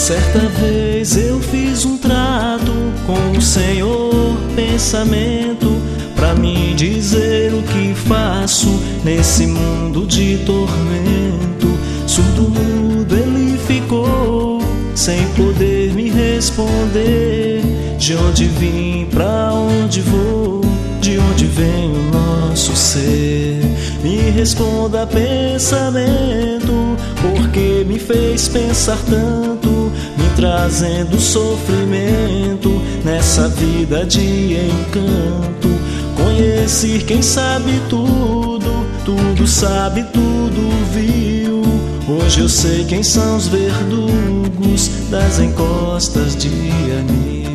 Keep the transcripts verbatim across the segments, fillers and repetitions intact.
Certa vez eu fiz um trato com o Senhor, pensamento, pra me dizer o que faço nesse mundo de tormento. Surdo mudo ele ficou, sem poder me responder. De onde vim, pra onde vou, de onde vem o nosso ser? Me responda, pensamento, porque me fez pensar tanto, me trazendo sofrimento nessa vida de encanto. Conheci quem sabe tudo, tudo sabe, tudo viu. Hoje eu sei quem são os verdugos das encostas de anil.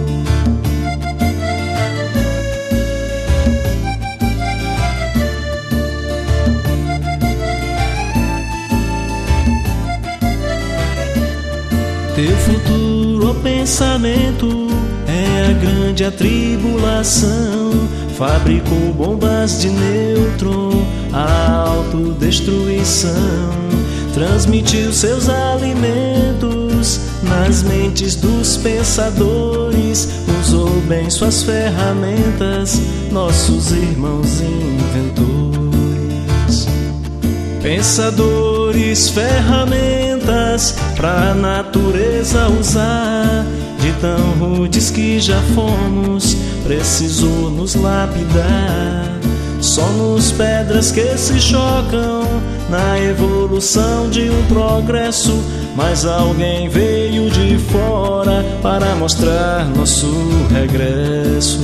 Teu futuro, ó pensamento, é a grande atribulação. Fabricou bombas de nêutron, a autodestruição. Transmitiu seus alimentos nas mentes dos pensadores. Usou bem suas ferramentas, nossos irmãos inventores. Pensadores, ferramentas pra natureza usar. De tão rudes que já fomos, precisou nos lapidar. Somos pedras que se chocam na evolução de um progresso, mas alguém veio de fora para mostrar nosso regresso.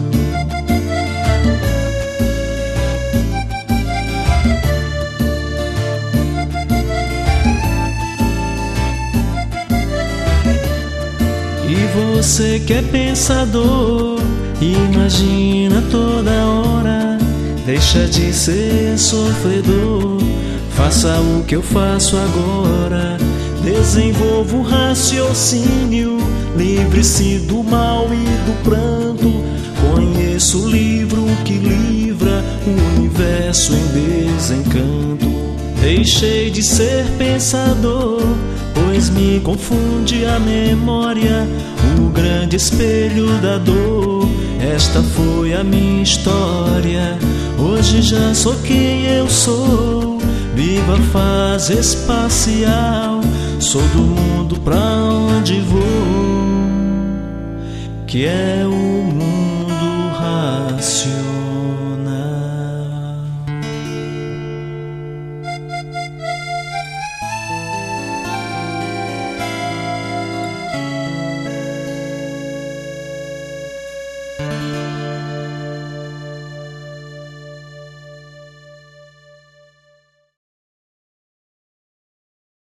E você que é pensador, imagina toda hora, deixa de ser sofredor, faça o que eu faço agora. Desenvolva o raciocínio, livre-se do mal e do pranto. Conheça o livro que livra o universo em desencanto. Deixei de ser pensador, pois me confunde a memória, o grande espelho da dor. Esta foi a minha história, hoje já sou quem eu sou. Viva a fase espacial, sou do mundo pra onde vou, que é o mundo racional.